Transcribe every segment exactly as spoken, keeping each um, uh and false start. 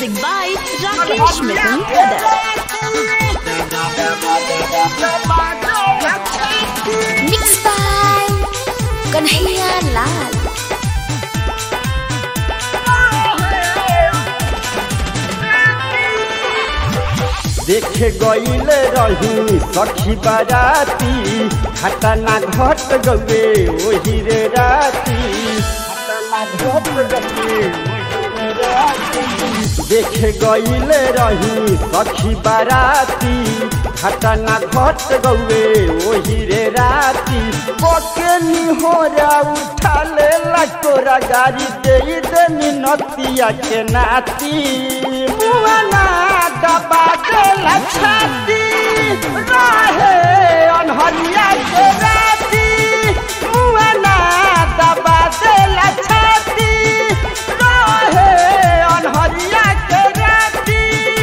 Music by Rakesh Mithun Brothers. Mixed by Kanhaiya Lal. देखे गईले रही सखी बाराती घटना घट गए वही रे राती घटना घट गए देखे गईले रही सखी बाराती घटना घट गए वही रे राती बके निहोरा उठा ले तोरा गाड़ी दे देनी नतिया के नाती मुआना दबा देला छाती रहे अनहरिया के राती मुआना दबा देला छाती रहे अनहरिया के राती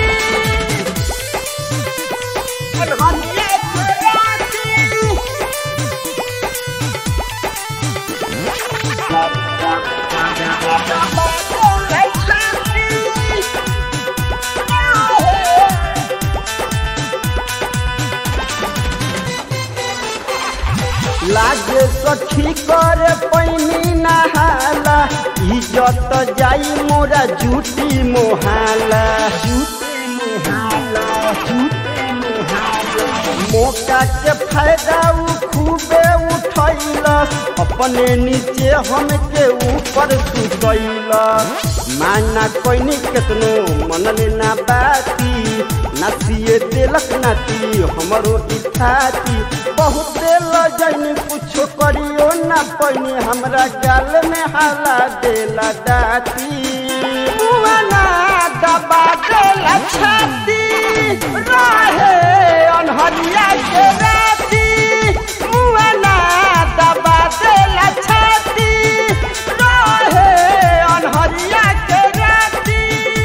अनहरिया के राती लागे सखी करे पैनी नहाला इज्जत जाई मोरा झूठी मोहाला झूठी मोहाला झूठी मोहाला मौका के फायदा खूबे उठैलस अपने नीचे हमके ऊपर सुतैलस माना कोइनी केतनो मनले ना बाती नाचिए देलक नाती हमरो इच्छाती बहुत लजनी कुछो करियो ना पैनी हमरा गाल में हाला देला दाती मुआना दबा देला छाती रहे अनहरिया के राती मुआना दबा देला छाती रहे अनहरिया के राती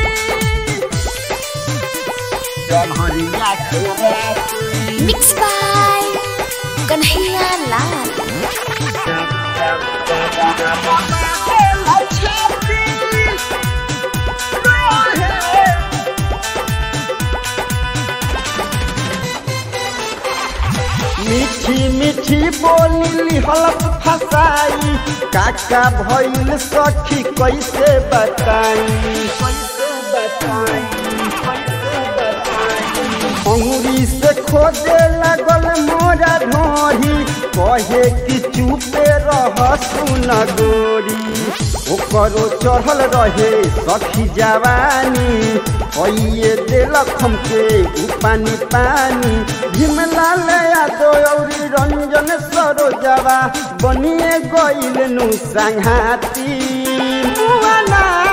अनहरिया के राती Mixed by Kanhaiya Lal. मीठी मीठी बोली हलफ फसाई काका भइल सखी कैसे बताई कैसे बताई कैसे बताई अंगुरी से खोदे लगल मोरा ढोरी कहे कि चुपे रह सुन गोरी ओकरो चढ़ल रहे सखी जवानी कहिए देलक हमके पानी पानी भीमलाल यादव औरी रंजन सरोजवा बनिए गइल नु संघाती मुआना